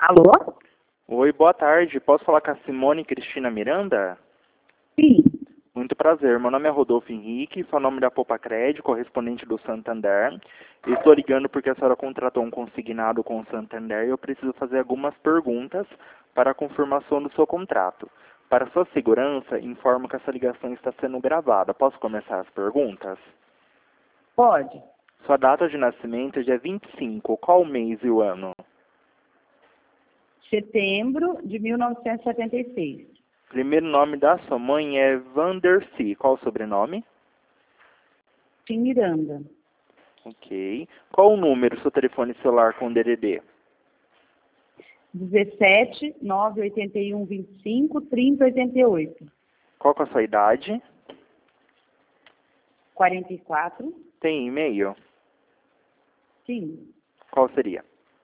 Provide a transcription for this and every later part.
Alô? Oi, boa tarde. Posso falar com a Simone Cristina Miranda? Sim. Muito prazer. Meu nome é Rodolfo Henrique, sou nome da Popacred, correspondente do Santander. Eu estou ligando porque a senhora contratou um consignado com o Santander e eu preciso fazer algumas perguntas para a confirmação do seu contrato. Para sua segurança, informo que essa ligação está sendo gravada. Posso começar as perguntas? Pode. Sua data de nascimento é dia 25. Qual o mês e o ano? Setembro de 1976. Primeiro nome da sua mãe é Vandercy. Qual o sobrenome? Tim Miranda. Ok. Qual o número do seu telefone celular com DDD? 17 981 25 30 88. Qual que é a sua idade? 44. Tem e-mail? Sim. Qual seria?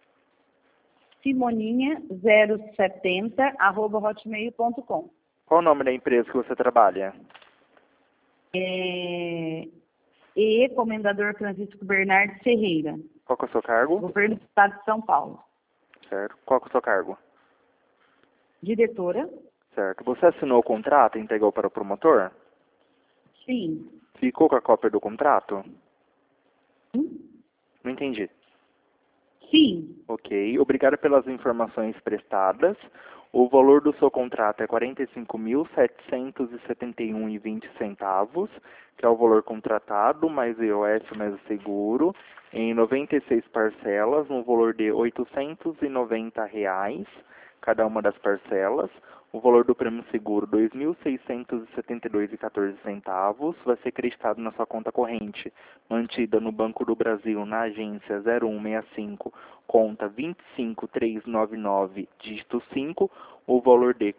Simoninha070 @hotmail.com. Qual o nome da empresa que você trabalha? Comendador Francisco Bernardo Ferreira. Qual que é o seu cargo? Governo do Estado de São Paulo. Certo. Qual que é o seu cargo? Diretora? Certo. Você assinou o contrato e entregou para o promotor? Sim. Ficou com a cópia do contrato? Hum? Não entendi. Sim. Ok. Obrigado pelas informações prestadas. O valor do seu contrato é R$ 45.771,20, que é o valor contratado, mais o IOF, mais o seguro, em 96 parcelas, no valor de R$ 890, cada uma das parcelas. O valor do prêmio seguro, R$ 2.672,14, vai ser creditado na sua conta corrente, mantida no Banco do Brasil, na agência 0165, conta 25399, dígito 5, o valor de R$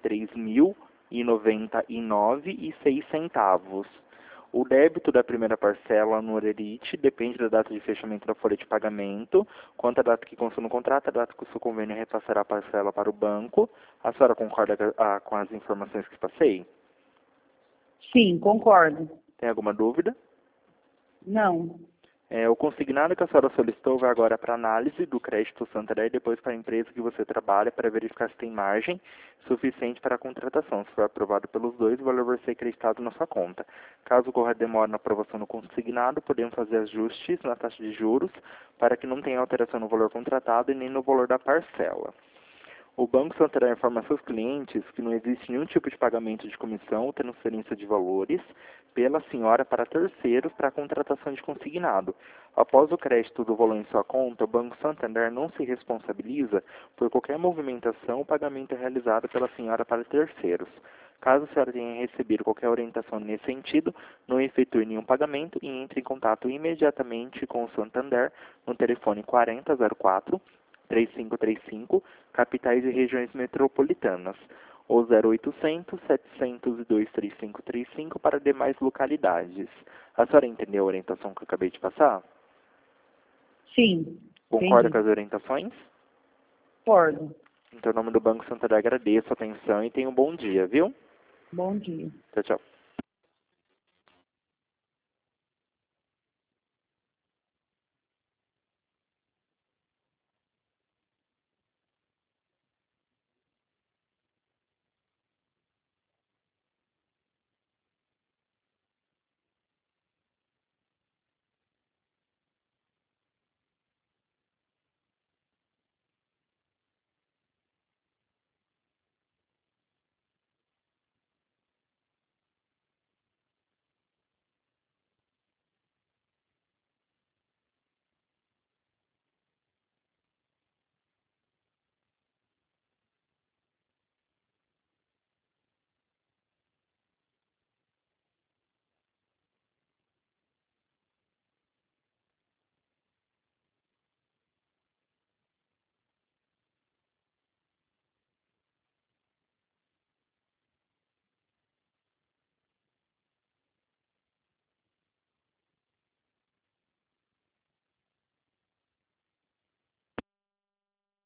43.099,06. O débito da primeira parcela no Orerite depende da data de fechamento da folha de pagamento, quanto à data que constou no contrato, a data que o seu convênio repassará a parcela para o banco. A senhora concorda com as informações que passei? Sim, concordo. Tem alguma dúvida? Não. O consignado que a senhora solicitou vai agora para análise do crédito Santander e depois para a empresa que você trabalha para verificar se tem margem suficiente para a contratação. Se for aprovado pelos dois, o valor vai ser acreditado na sua conta. Caso ocorra demora na aprovação do consignado, podemos fazer ajustes na taxa de juros para que não tenha alteração no valor contratado e nem no valor da parcela. O Banco Santander informa a seus clientes que não existe nenhum tipo de pagamento de comissão ou transferência de valores pela senhora para terceiros para a contratação de consignado. Após o crédito do valor em sua conta, o Banco Santander não se responsabiliza por qualquer movimentação ou pagamento realizado pela senhora para terceiros. Caso a senhora tenha recebido qualquer orientação nesse sentido, não efetue nenhum pagamento e entre em contato imediatamente com o Santander no telefone 4004 3535, capitais e regiões metropolitanas, ou 0800 702 3535 para demais localidades. A senhora entendeu a orientação que eu acabei de passar? Sim. Concorda Entendi. com as orientações? Concordo. Então, em nome do Banco Santander, agradeço a atenção e tenha um bom dia, viu? Bom dia. Tchau, tchau.